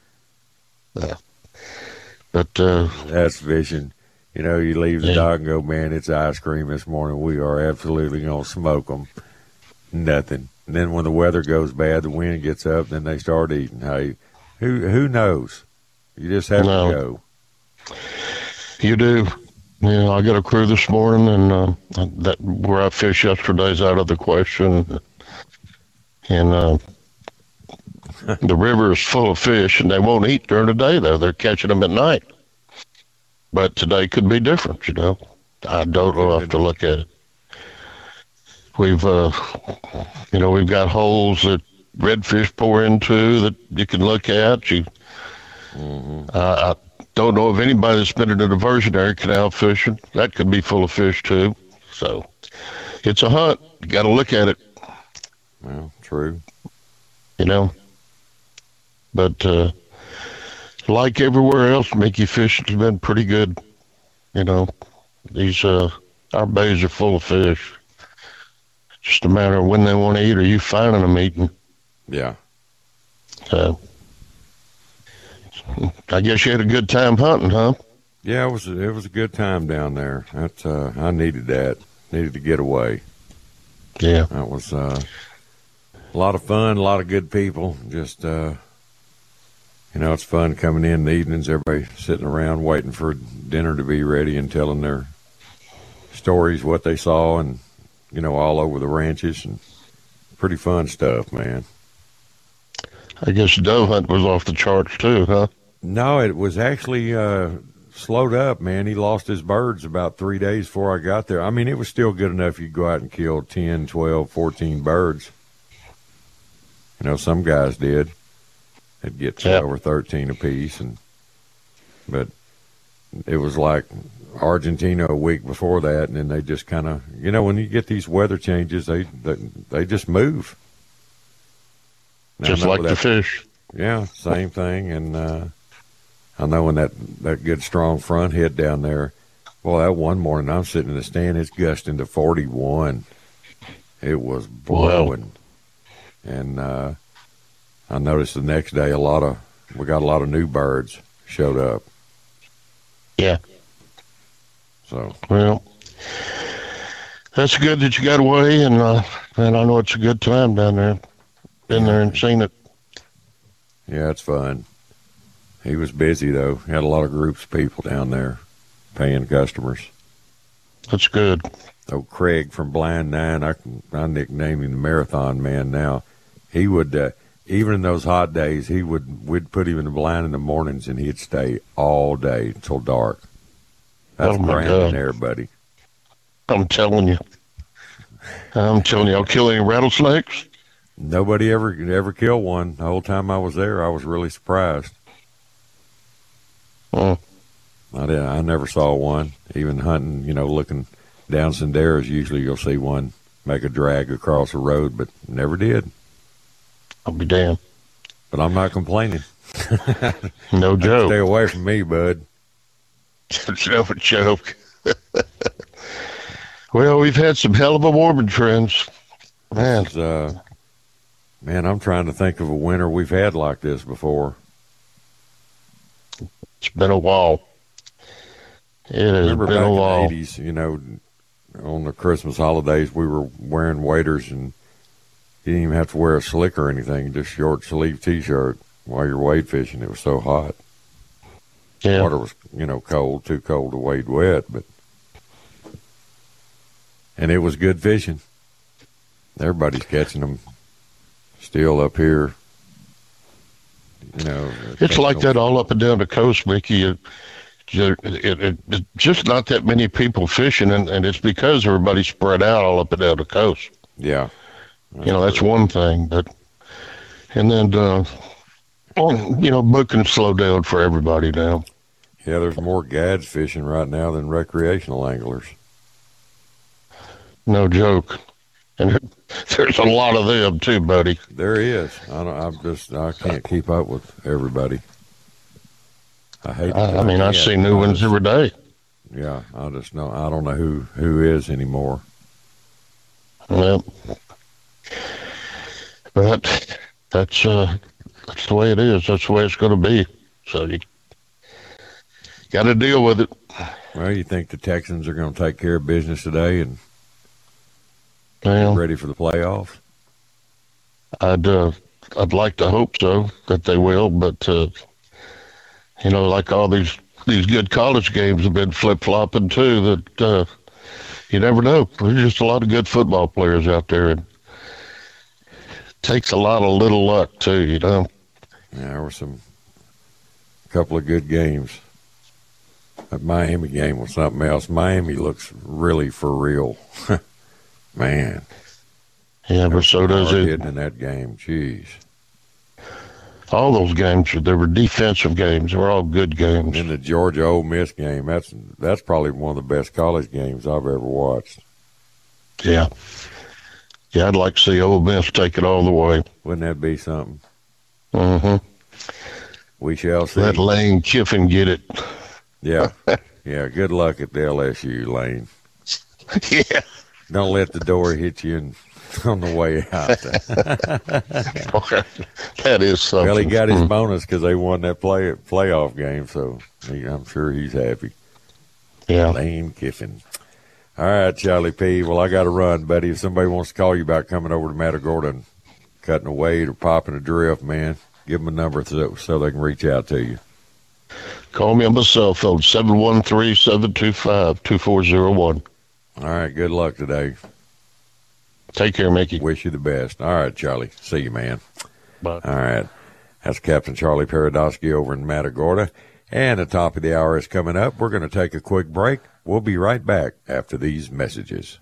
But that's fishing. You know, you leave the dog and go, man, it's ice cream this morning. We are absolutely going to smoke them. Nothing. And then when the weather goes bad, the wind gets up, then they start eating. Hey, who knows? You just have to go. You do. Yeah, I got a crew this morning, and that where I fished yesterday's out of the question. And the river is full of fish, and they won't eat during the day, though. They're catching them at night. But today could be different, you know. I don't know. I'll have to look at it. We've got holes that redfish pour into that you can look at. I don't know of anybody that's been in a diversionary canal fishing. That could be full of fish, too. So it's a hunt. You got to look at it. Well, true. You know. But like everywhere else, Mickey, fishing has been pretty good. You know, our bays are full of fish. Just a matter of when they want to eat or you finding them eating. Yeah. So, I guess you had a good time hunting, huh? Yeah, it was a good time down there. That's I needed that. Needed to get away. Yeah. That was a lot of fun, a lot of good people. Just it's fun coming in the evenings, everybody sitting around waiting for dinner to be ready and telling their stories, what they saw, and all over the ranches, and pretty fun stuff, man. I guess dove hunt was off the charts too, huh? No, it was actually slowed up, man. He lost his birds about 3 days before I got there. I mean, it was still good enough you'd go out and kill 10, 12, 14 birds. Some guys did. They'd get 12 or 13 apiece, but it was like Argentina a week before that, and then they just kind of, when you get these weather changes, they just move. Now, just like the fish. Yeah, same thing. And I know when that good strong front hit down there, boy, that one morning I'm sitting in the stand, it's gusting to 41. It was blowing. Wow. And I noticed the next day we got a lot of new birds showed up. Yeah. So. Well, that's good that you got away, and I know it's a good time down there. Been there and seen it. Yeah, it's fun. He was busy, though. Had a lot of groups of people down there paying customers. That's good. Oh, Craig from Blind Nine, I nickname him the Marathon Man now. He would even in those hot days, we'd put him in the blind in the mornings, and he'd stay all day till dark. That's grand in there, buddy. I'm telling you. I'll kill any rattlesnakes? Nobody ever killed one. The whole time I was there, I was really surprised. I never saw one. Even hunting, looking down Senderas, usually you'll see one make a drag across the road, but never did. I'll be damned. But I'm not complaining. No joke. Stay away from me, bud. No joke. Well, we've had some hell of a warming trends. Man. I'm trying to think of a winter we've had like this before. It's been a while. It has been a while. In the 80s, on the Christmas holidays, we were wearing waders, and you didn't even have to wear a slick or anything, just short sleeve T-shirt while you're wade fishing. It was so hot. Yeah. Water was, cold, too cold to wade wet, and it was good fishing. Everybody's catching them still up here. It's like that all up and down the coast, Mickey. It's just not that many people fishing, and it's because everybody's spread out all up and down the coast. Yeah. That's one thing. And then, booking slowed down for everybody now. Yeah, there's more gads fishing right now than recreational anglers. No joke. And there's a lot of them too, buddy. There is. I can't keep up with everybody. I hate it. I see new ones every day. Yeah, I don't know who is anymore. Well, but that's the way it is. That's the way it's going to be. So you got to deal with it. Well, you think the Texans are going to take care of business today and get ready for the playoffs? I'd like to hope so that they will, but like all these good college games have been flip-flopping too, that you never know. There's just a lot of good football players out there, and it takes a lot of little luck too, Yeah, there were a couple of good games. That Miami game was something else. Miami looks really for real. Man. Yeah, but so does it. Hitting in that game, jeez. All those games, they were defensive games. They were all good games. In the Georgia Ole Miss game, that's probably one of the best college games I've ever watched. Yeah. Yeah, I'd like to see Ole Miss take it all the way. Wouldn't that be something? Mm-hmm. We shall see. Let Lane Kiffin get it. Yeah. Yeah, good luck at the LSU, Lane. Yeah. Don't let the door hit you on the way out. That is something. Well, he got his bonus because they won that playoff game, so I'm sure he's happy. Yeah. Lane Kiffin. All right, Charlie P. Well, I got to run, buddy. If somebody wants to call you about coming over to Matagorda and cutting a weight or popping a drift, man, give them a number so they can reach out to you. Call me on my cell phone, 713-725-2401. All right, good luck today. Take care, Mickey. Wish you the best. All right, Charlie. See you, man. Bye. All right. That's Captain Charlie Paradosky over in Matagorda. And the top of the hour is coming up. We're going to take a quick break. We'll be right back after these messages.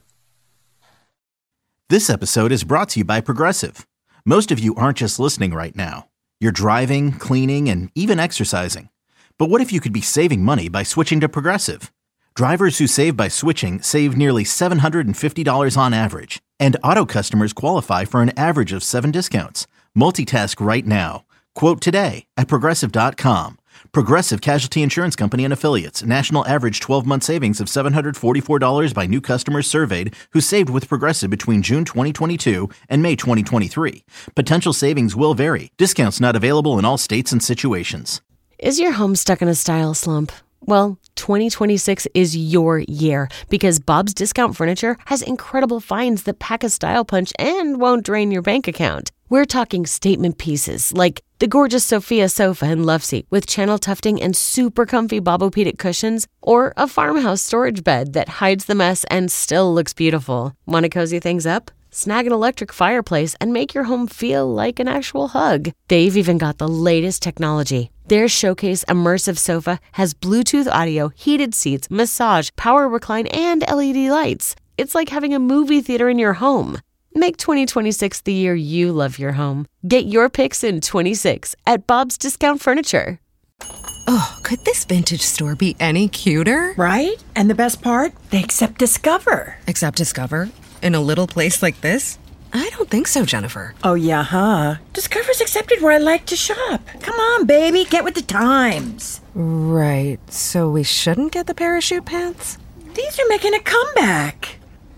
This episode is brought to you by Progressive. Most of you aren't just listening right now. You're driving, cleaning, and even exercising. But what if you could be saving money by switching to Progressive? Drivers who save by switching save nearly $750 on average. And auto customers qualify for an average of 7 discounts. Multitask right now. Quote today at Progressive.com. Progressive Casualty Insurance Company and Affiliates. National average 12-month savings of $744 by new customers surveyed who saved with Progressive between June 2022 and May 2023. Potential savings will vary. Discounts not available in all states and situations. Is your home stuck in a style slump? Well, 2026 is your year because Bob's Discount Furniture has incredible finds that pack a style punch and won't drain your bank account. We're talking statement pieces like the gorgeous Sophia sofa and loveseat with channel tufting and super comfy Bobopedic cushions, or a farmhouse storage bed that hides the mess and still looks beautiful. Want to cozy things up? snag an electric fireplace, and make your home feel like an actual hug. They've even got the latest technology. Their Showcase Immersive Sofa has Bluetooth audio, heated seats, massage, power recline, and LED lights. It's like having a movie theater in your home. Make 2026 the year you love your home. Get your picks in 26 at Bob's Discount Furniture. Oh, could this vintage store be any cuter? Right? And the best part? They accept Discover. Accept Discover? In a little place like this? I don't think so, Jennifer. Oh, yeah, huh? Discover's accepted where I like to shop. Come on, baby, get with the times. Right, so we shouldn't get the parachute pants? These are making a comeback.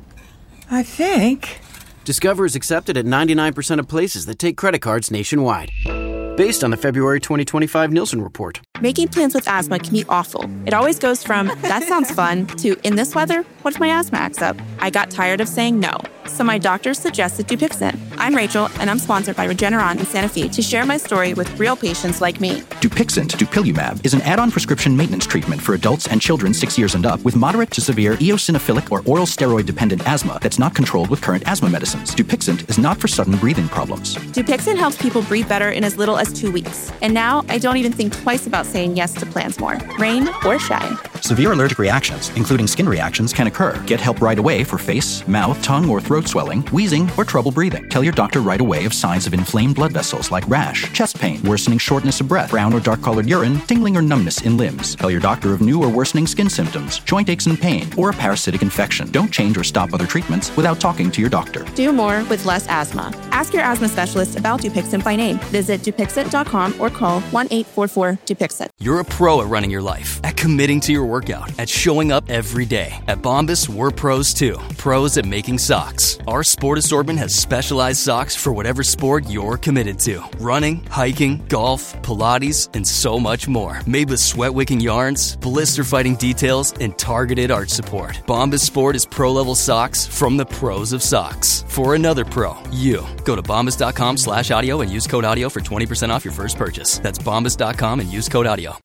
I think. Discover is accepted at 99% of places that take credit cards nationwide. Based on the February 2025 Nielsen report. Making plans with asthma can be awful. It always goes from, that sounds fun, to, in this weather, what if my asthma acts up? I got tired of saying no. So my doctor suggested Dupixent. I'm Rachel, and I'm sponsored by Regeneron in Santa Fe to share my story with real patients like me. Dupixent, dupilumab, is an add-on prescription maintenance treatment for adults and children 6 years and up with moderate to severe eosinophilic or oral steroid-dependent asthma that's not controlled with current asthma medicines. Dupixent is not for sudden breathing problems. Dupixent helps people breathe better in as little as 2 weeks. And now I don't even think twice about saying yes to plans more, rain or shine. Severe allergic reactions, including skin reactions, can occur. Get help right away for face, mouth, tongue, or throat swelling, wheezing, or trouble breathing. Tell your doctor right away of signs of inflamed blood vessels like rash, chest pain, worsening shortness of breath, brown or dark-colored urine, tingling or numbness in limbs. Tell your doctor of new or worsening skin symptoms, joint aches and pain, or a parasitic infection. Don't change or stop other treatments without talking to your doctor. Do more with less asthma. Ask your asthma specialist about Dupixent by name. Visit Dupixent.com or call 1-844-DUPIXENT. You're a pro at running your life, at committing to your workout, at showing up every day. At Bombas, we're pros too. Pros at making socks. Our sport assortment has specialized socks for whatever sport you're committed to. Running, hiking, golf, Pilates, and so much more. Made with sweat-wicking yarns, blister-fighting details, and targeted arch support. Bombas Sport is pro-level socks from the pros of socks. For another pro, you. Go to bombas.com/audio and use code audio for 20% off your first purchase. That's bombas.com and use code audio.